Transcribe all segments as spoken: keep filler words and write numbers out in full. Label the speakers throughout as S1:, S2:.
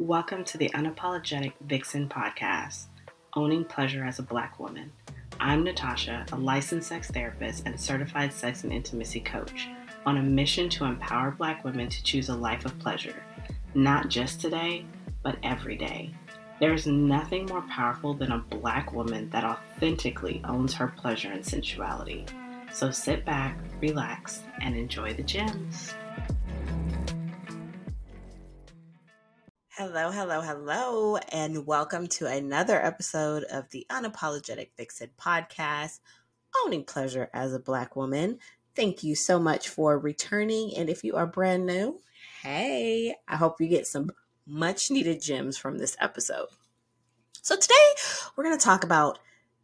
S1: Welcome to the Unapologetic Vixen podcast, Owning Pleasure as a Black Woman. I'm Natasha, a licensed sex therapist and certified sex and intimacy coach, on a mission to empower Black women to choose a life of pleasure, not just today, but every day. There is nothing more powerful than a Black woman that authentically owns her pleasure and sensuality. So sit back, relax, and enjoy the gems. Hello, hello, hello, and welcome to another episode of the Unapologetic Vixen podcast, Owning Pleasure as a Black Woman. Thank you so much for returning, and if you are brand new, hey, I hope you get some much needed gems from this episode. So today, we're going to talk about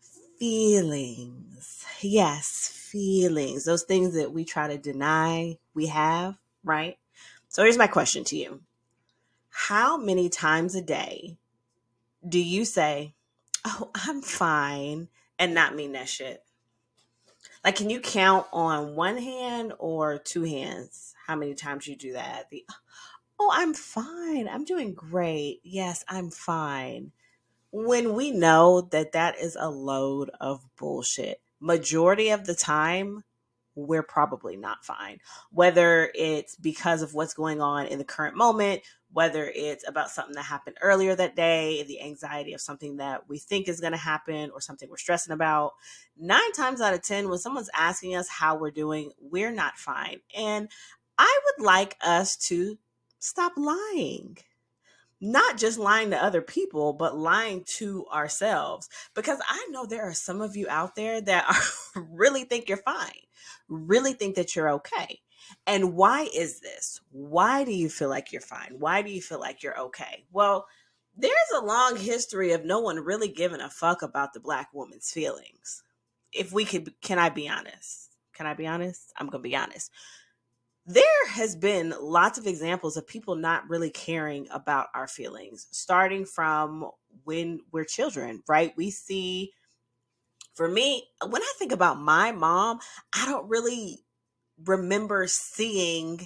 S1: feelings. Yes, feelings, those things that we try to deny we have, right? So here's my question to you. How many times a day do you say, oh, I'm fine, and not mean that shit? Like, can you count on one hand or two hands how many times you do that? The, oh, I'm fine. I'm doing great. Yes, I'm fine. When we know that that is a load of bullshit, majority of the time, we're probably not fine. Whether it's because of what's going on in the current moment, whether it's about something that happened earlier that day, the anxiety of something that we think is going to happen or something we're stressing about. Nine times out of ten, when someone's asking us how we're doing, we're not fine. And I would like us to stop lying. Not just lying to other people, but lying to ourselves. Because I know there are some of you out there that are, really think you're fine, really think that you're okay. And why is this? Why do you feel like you're fine? Why do you feel like you're okay? Well, there's a long history of no one really giving a fuck about the Black woman's feelings. If we could, can I be honest? Can I be honest? I'm going to be honest. There has been lots of examples of people not really caring about our feelings, starting from when we're children, right? We see, for me, when I think about my mom, I don't really remember seeing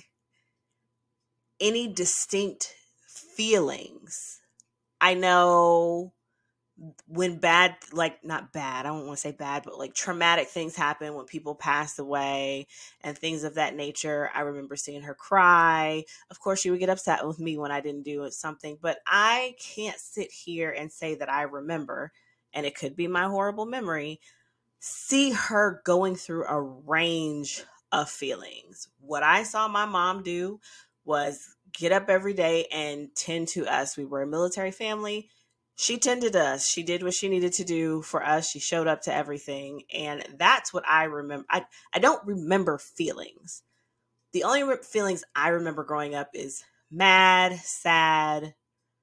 S1: any distinct feelings. I know when bad, like not bad, I don't want to say bad, but like traumatic things happen when people pass away and things of that nature. I remember seeing her cry. Of course, she would get upset with me when I didn't do something, but I can't sit here and say that I remember, and it could be my horrible memory, see her going through a range of feelings. What I saw my mom do was get up every day and tend to us. We were a military family. She tended us. She did what she needed to do for us. She showed up to everything. And that's what I remember. I, I don't remember feelings. The only re- feelings I remember growing up is mad, sad,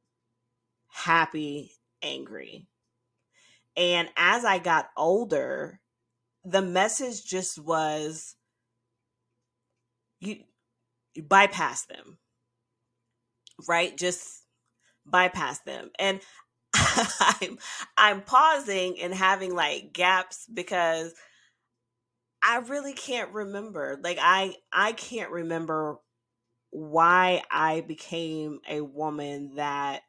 S1: happy, angry. And as I got older, the message just was, you, you bypass them, right? Just bypass them. And I'm, I'm pausing and having like gaps because I really can't remember. Like I, I can't remember why I became a woman that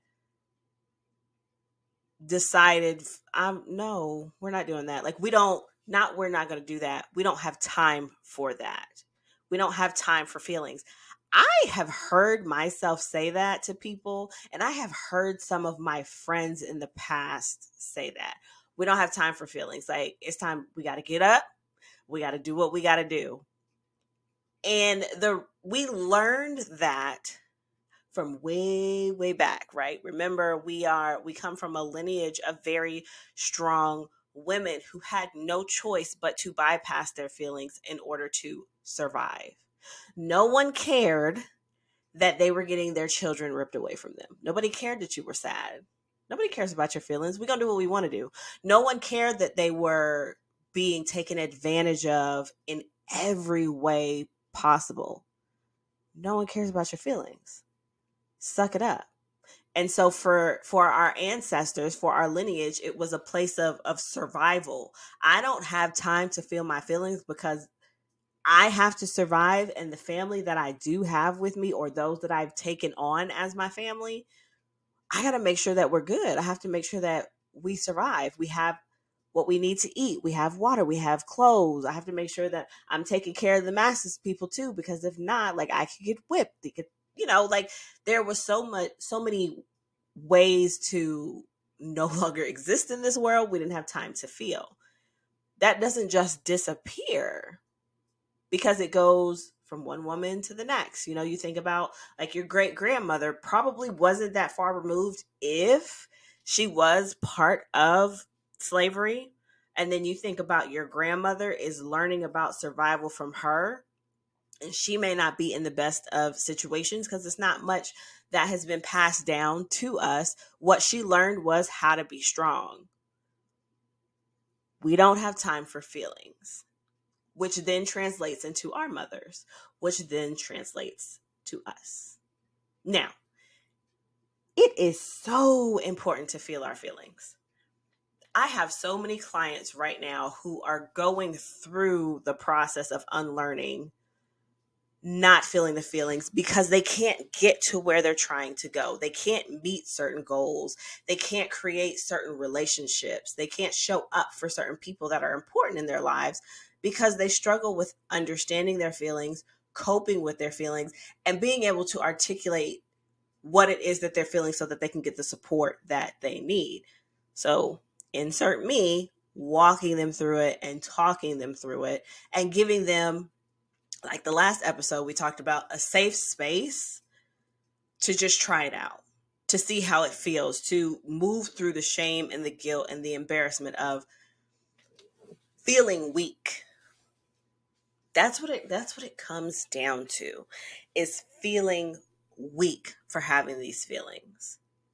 S1: decided, I'm no, we're not doing that. Like we don't, not, we're not going to do that. We don't have time for that. We don't have time for feelings. I have heard myself say that to people, and I have heard some of my friends in the past say that. We don't have time for feelings. Like, it's time, we got to get up. We got to do what we got to do. And the we learned that from way, way back, right? Remember, we are we come from a lineage of very strong women who had no choice but to bypass their feelings in order to survive. No one cared that they were getting their children ripped away from them. Nobody cared that you were sad. Nobody cares about your feelings. We're going to do what we want to do. No one cared that they were being taken advantage of in every way possible. No one cares about your feelings. Suck it up. And so for for our ancestors, for our lineage, it was a place of, of survival. I don't have time to feel my feelings because I have to survive, and the family that I do have with me, or those that I've taken on as my family, I got to make sure that we're good. I have to make sure that we survive. We have what we need to eat. We have water. We have clothes. I have to make sure that I'm taking care of the masses people too, because if not, like I could get whipped. They could, you know, like there was so much, so many ways to no longer exist in this world. We didn't have time to feel. That doesn't just disappear because it goes from one woman to the next. You know, you think about like your great grandmother probably wasn't that far removed if she was part of slavery. And then you think about your grandmother is learning about survival from her. And she may not be in the best of situations because it's not much that has been passed down to us. What she learned was how to be strong. We don't have time for feelings, which then translates into our mothers, which then translates to us. Now, it is so important to feel our feelings. I have so many clients right now who are going through the process of unlearning not feeling the feelings because they can't get to where they're trying to go. They can't meet certain goals. They can't create certain relationships. They can't show up for certain people that are important in their lives because they struggle with understanding their feelings, coping with their feelings, and being able to articulate what it is that they're feeling so that they can get the support that they need. So insert me walking them through it and talking them through it and giving them, like the last episode, we talked about a safe space to just try it out, to see how it feels, to move through the shame and the guilt and the embarrassment of feeling weak. That's what it, that's what it comes down to, is feeling weak for having these feelings.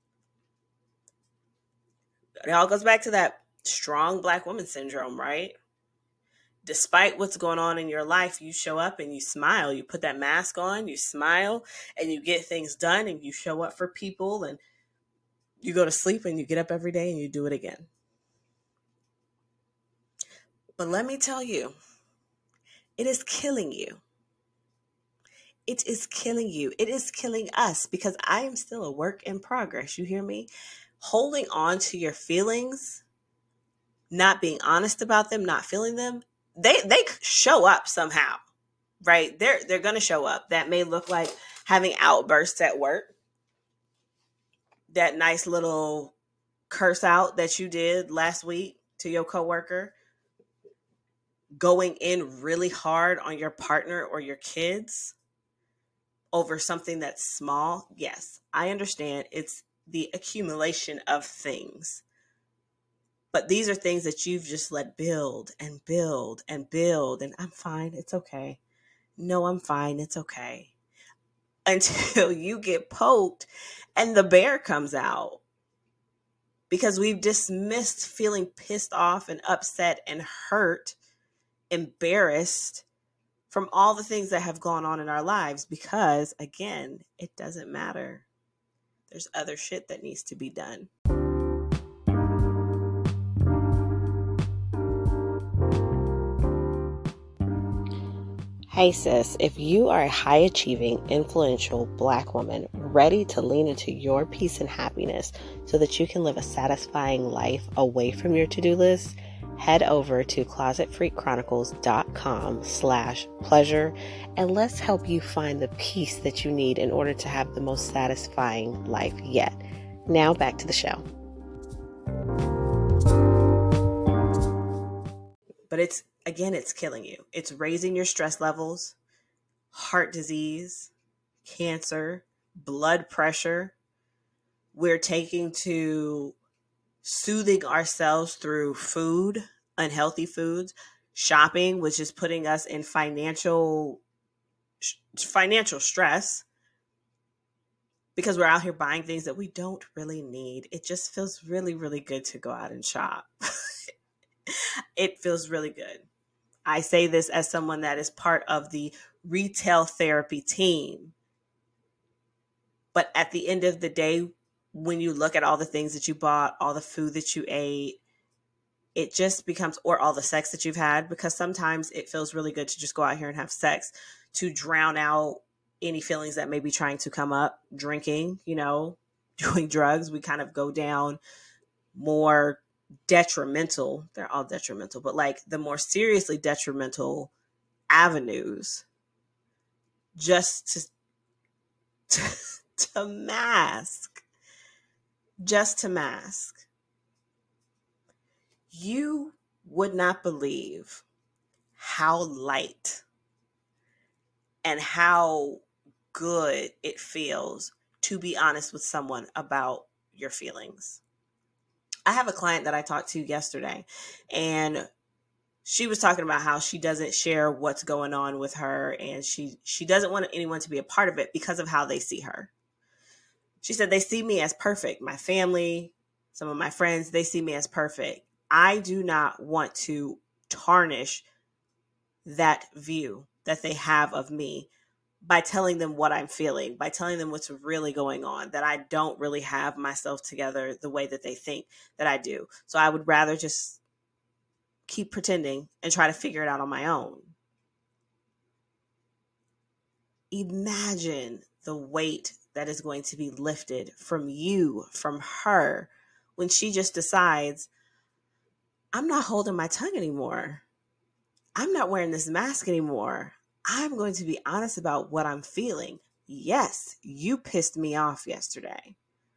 S1: It all goes back to that strong Black woman syndrome, right? Despite what's going on in your life, you show up and you smile. You put that mask on, you smile, and you get things done, and you show up for people, and you go to sleep and you get up every day and you do it again. But let me tell you, it is killing you. It is killing you. It is killing us because I am still a work in progress. You hear me? Holding on to your feelings, not being honest about them, not feeling them, they they show up somehow, right? They're they're going to show up. That may look like having outbursts at work. That nice little curse out that you did last week to your coworker. Going in really hard on your partner or your kids over something that's small. Yes, I understand. It's the accumulation of things. But these are things that you've just let build and build and build. And I'm fine. It's okay. No, I'm fine. It's okay. Until you get poked and the bear comes out. Because we've dismissed feeling pissed off and upset and hurt, embarrassed from all the things that have gone on in our lives. Because, again, it doesn't matter. There's other shit that needs to be done. Hey sis, if you are a high achieving, influential Black woman ready to lean into your peace and happiness so that you can live a satisfying life away from your to-do list, head over to closetfreakchronicles.com slash pleasure and let's help you find the peace that you need in order to have the most satisfying life yet. Now back to the show. But it's, again, it's killing you. It's raising your stress levels, heart disease, cancer, blood pressure. We're taking to soothing ourselves through food, unhealthy foods, shopping, which is putting us in financial financial stress because we're out here buying things that we don't really need. It just feels really, really good to go out and shop. It feels really good. I say this as someone that is part of the retail therapy team. But at the end of the day, when you look at all the things that you bought, all the food that you ate, it just becomes, or all the sex that you've had, because sometimes it feels really good to just go out here and have sex to drown out any feelings that may be trying to come up. Drinking, you know, doing drugs, we kind of go down more detrimental, they're all detrimental, but like the more seriously detrimental avenues just to, to, to mask, just to mask. You would not believe how light and how good it feels to be honest with someone about your feelings. I have a client that I talked to yesterday, and she was talking about how she doesn't share what's going on with her, and she she doesn't want anyone to be a part of it because of how they see her. She said, they see me as perfect. My family, some of my friends, they see me as perfect. I do not want to tarnish that view that they have of me by telling them what I'm feeling, by telling them what's really going on, that I don't really have myself together the way that they think that I do. So I would rather just keep pretending and try to figure it out on my own. Imagine the weight that is going to be lifted from you, from her, when she just decides, I'm not holding my tongue anymore. I'm not wearing this mask anymore. I'm going to be honest about what I'm feeling. Yes, you pissed me off yesterday.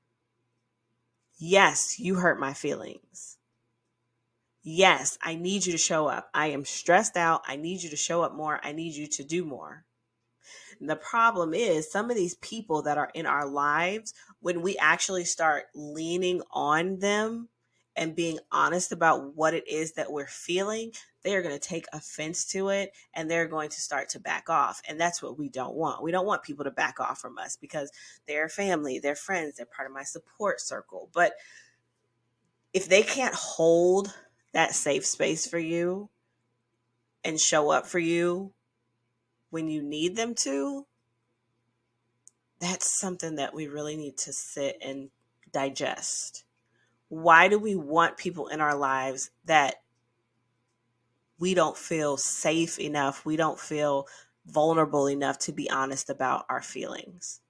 S1: Yes, you hurt my feelings. Yes, I need you to show up. I am stressed out. I need you to show up more. I need you to do more. And the problem is some of these people that are in our lives, when we actually start leaning on them and being honest about what it is that we're feeling, they are going to take offense to it, and they're going to start to back off. And that's what we don't want. We don't want people to back off from us because they're family, they're friends, they're part of my support circle. But if they can't hold that safe space for you and show up for you when you need them to, that's something that we really need to sit and digest. Why do we want people in our lives that we don't feel safe enough, we don't feel vulnerable enough to be honest about our feelings?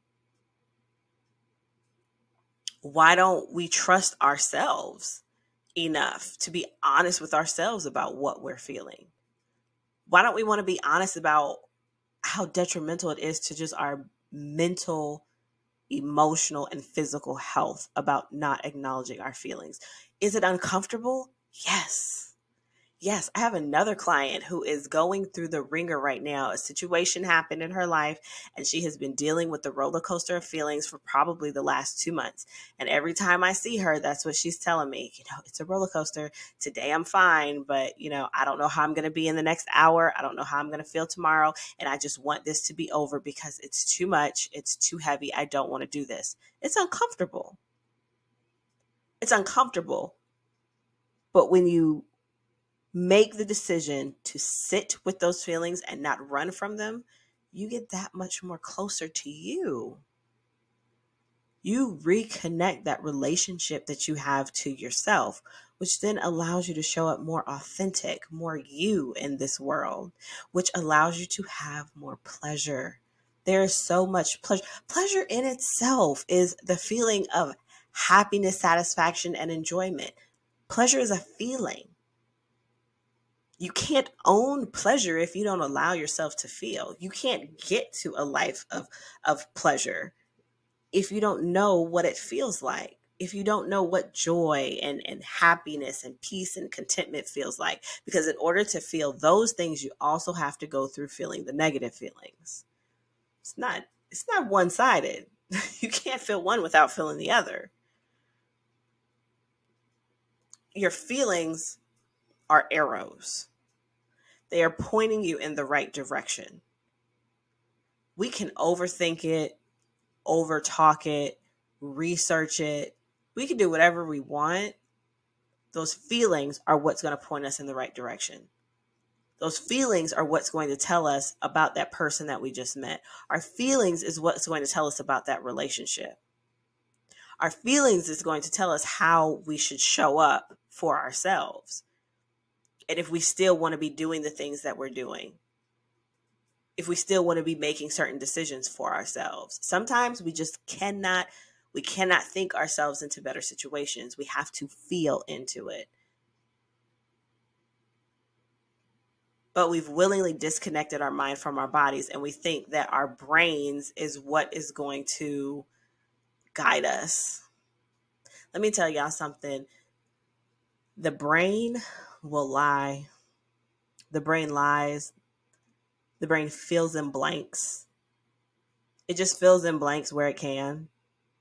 S1: Why don't we trust ourselves enough to be honest with ourselves about what we're feeling? Why don't we want to be honest about how detrimental it is to just our mental, emotional, and physical health about not acknowledging our feelings? Is it uncomfortable? Yes. Yes, I have another client who is going through the ringer right now. A situation happened in her life, and she has been dealing with the roller coaster of feelings for probably the last two months. And every time I see her, that's what she's telling me. You know, it's a roller coaster. Today I'm fine, but, you know, I don't know how I'm going to be in the next hour. I don't know how I'm going to feel tomorrow. And I just want this to be over because it's too much. It's too heavy. I don't want to do this. It's uncomfortable. It's uncomfortable. But when you make the decision to sit with those feelings and not run from them, you get that much more closer to you. You reconnect that relationship that you have to yourself, which then allows you to show up more authentic, more you in this world, which allows you to have more pleasure. There is so much pleasure. Pleasure in itself is the feeling of happiness, satisfaction, and enjoyment. Pleasure is a feeling. You can't own pleasure if you don't allow yourself to feel. You can't get to a life of, of pleasure if you don't know what it feels like, if you don't know what joy and, and happiness and peace and contentment feels like. Because in order to feel those things, you also have to go through feeling the negative feelings. It's not, it's not one-sided. You can't feel one without feeling the other. Your feelings are arrows. They are pointing you in the right direction. We can overthink it, overtalk it, research it. We can do whatever we want. Those feelings are what's going to point us in the right direction. Those feelings are what's going to tell us about that person that we just met. Our feelings is what's going to tell us about that relationship. Our feelings is going to tell us how we should show up for ourselves. And if we still want to be doing the things that we're doing, if we still want to be making certain decisions for ourselves. Sometimes we just cannot, We cannot think ourselves into better situations. We have to feel into it. But we've willingly disconnected our mind from our bodies, and we think that our brains is what is going to guide us. Let me tell y'all something. The brain will lie. The brain lies. The brain fills in blanks. It just fills in blanks where it can.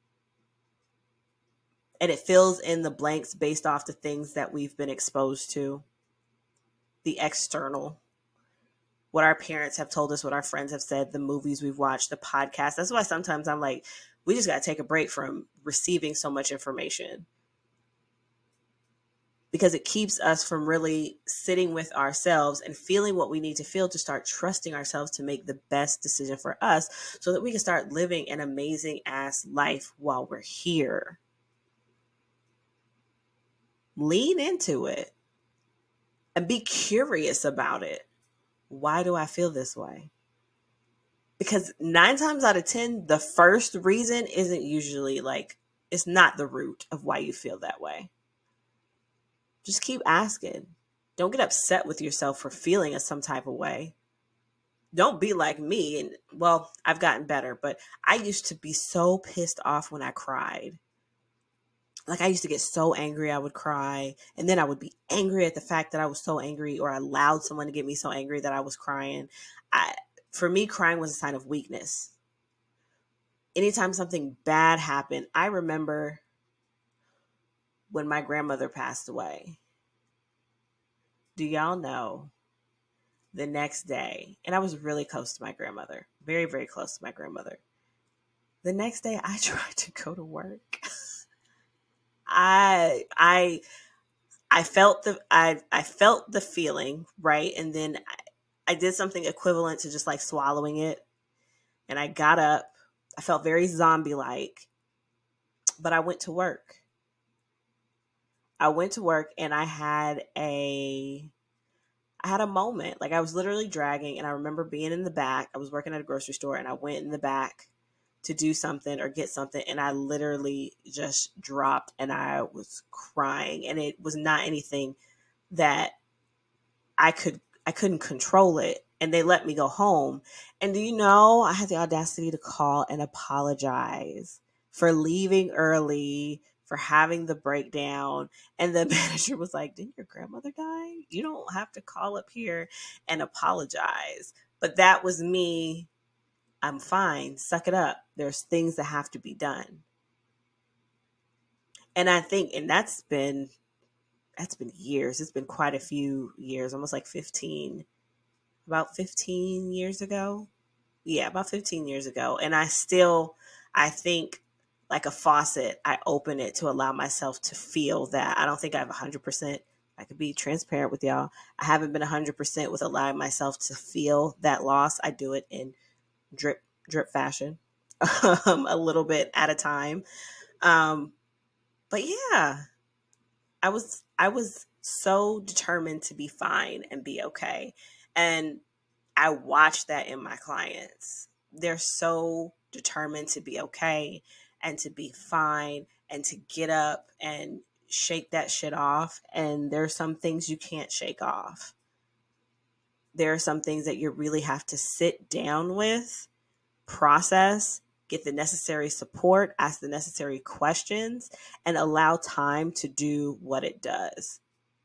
S1: And it fills in the blanks based off the things that we've been exposed to. The external. What our parents have told us, what our friends have said, the movies we've watched, the podcasts. That's why sometimes I'm like, we just got to take a break from receiving so much information. Because it keeps us from really sitting with ourselves and feeling what we need to feel to start trusting ourselves to make the best decision for us so that we can start living an amazing ass life while we're here. Lean into it and be curious about it. Why do I feel this way? Because nine times out of ten, the first reason isn't usually like, it's not the root of why you feel that way. Just keep asking. Don't get upset with yourself for feeling a some type of way. Don't be like me. And well, I've gotten better, but I used to be so pissed off when I cried. Like I used to get so angry, I would cry. And then I would be angry at the fact that I was so angry, or I allowed someone to get me so angry that I was crying. I, for me, crying was a sign of weakness. Anytime something bad happened, I remember when my grandmother passed away. Do y'all know the next day, and I was really close to my grandmother, very, very close to my grandmother. The next day I tried to go to work. I, I, I felt the, I, I felt the feeling, right? And then I, I did something equivalent to just like swallowing it. And I got up. I felt very zombie-like, but I went to work. I went to work and I had a, I had a moment. Like I was literally dragging, and I remember being in the back. I was working at a grocery store, and I went in the back to do something or get something, and I literally just dropped and I was crying, and it was not anything that I could, I couldn't control it. And they let me go home. And do you know, I had the audacity to call and apologize for leaving early, for having the breakdown. And the manager was like, didn't your grandmother die? You don't have to call up here and apologize. But that was me. I'm fine. Suck it up. There's things that have to be done. And I think, and that's been, that's been years. It's been quite a few years, almost like fifteen, about fifteen years ago. Yeah, about fifteen years ago. And I still, I think like a faucet, I open it to allow myself to feel that. I don't think I have one hundred percent. I could be transparent with y'all. I haven't been one hundred percent with allowing myself to feel that loss. I do it in drip, drip fashion, um, a little bit at a time. Um, but yeah, I was, I was so determined to be fine and be okay. And I watch that in my clients. They're so determined to be okay and to be fine and to get up and shake that shit off. And there's some things you can't shake off. There are some things that you really have to sit down with, process, get the necessary support, ask the necessary questions, and allow time to do what it does.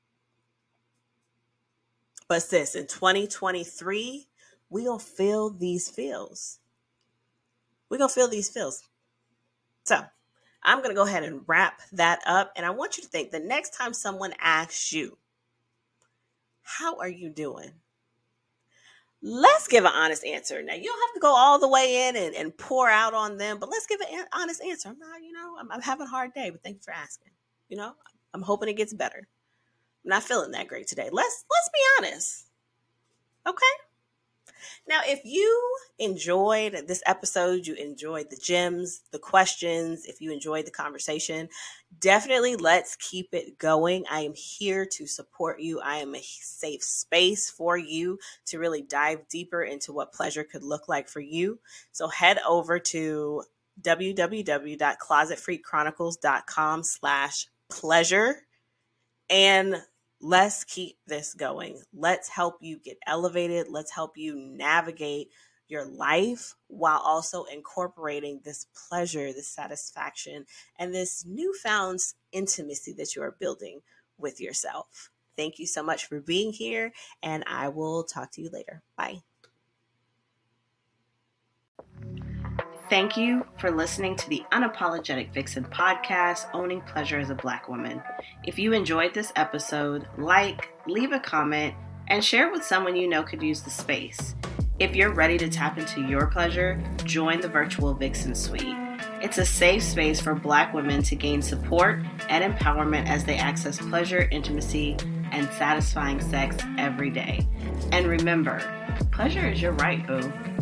S1: But sis, in twenty twenty-three, we gonna feel these feels. We gonna feel these feels. So I'm gonna go ahead and wrap that up. And I want you to think the next time someone asks you, how are you doing? Let's give an honest answer. Now, you don't have to go all the way in and, and pour out on them, but let's give an honest answer. I'm not, you know, I'm, I'm having a hard day, but thank you for asking. You know, I'm hoping it gets better. I'm not feeling that great today. Let's, let's be honest. Okay. Now, if you enjoyed this episode, you enjoyed the gems, the questions, if you enjoyed the conversation, definitely let's keep it going. I am here to support you. I am a safe space for you to really dive deeper into what pleasure could look like for you. So head over to www.closetfreakchronicles.com slash pleasure. And let's keep this going. Let's help you get elevated. Let's help you navigate your life while also incorporating this pleasure, this satisfaction, and this newfound intimacy that you are building with yourself. Thank you so much for being here, and I will talk to you later. Bye. Thank you for listening to the Unapologetic Vixen podcast, Owning Pleasure as a Black Woman. If you enjoyed this episode, like, leave a comment, and share with someone you know could use the space. If you're ready to tap into your pleasure, join the Virtual Vixen Suite. It's a safe space for Black women to gain support and empowerment as they access pleasure, intimacy, and satisfying sex every day. And remember, pleasure is your right, boo.